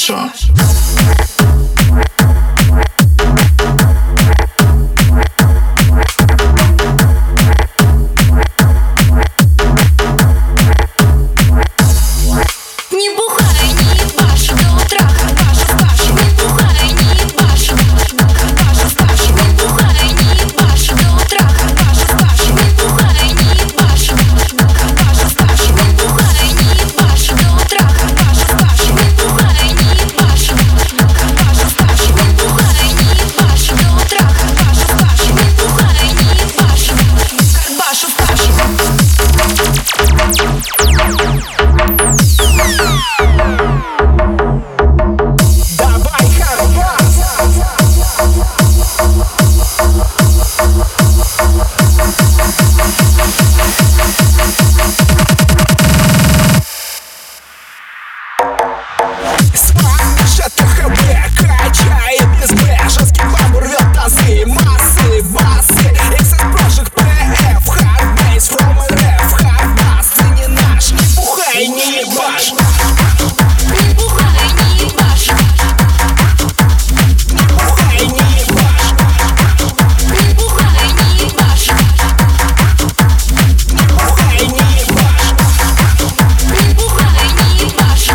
Башу. Не бухай, не ебашь до утра, Паша. Не бухай, не ебашь, Паша. Не бухай, не ебашь до утра, Паша. Не бухай, не ебашь, Паша. Не бухай, не ебашь до утра, Паша. Не бухай, не ебашь, Паша. Не бухай, не ебашь до утра, Паша. Не бухай, не ебашь, Паша. Давай, Харбас! Смача ТХБ, качает СБ. Женский бабу рвет тазы, массы, басы. XS Project PF, Hardbase from RF, Hardbass, ты не наш, не бухай, не ебашь. Не бухай, не ебашь, Не бухай, не ебашь. не бухай, не ебашь, Не бухай, не ебашь. не бухай, не ебашь,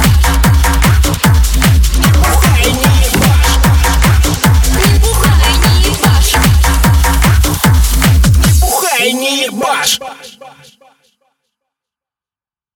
Не бухай, не ебашь. не бухай, не ебашь. Не бухай, не ебашь.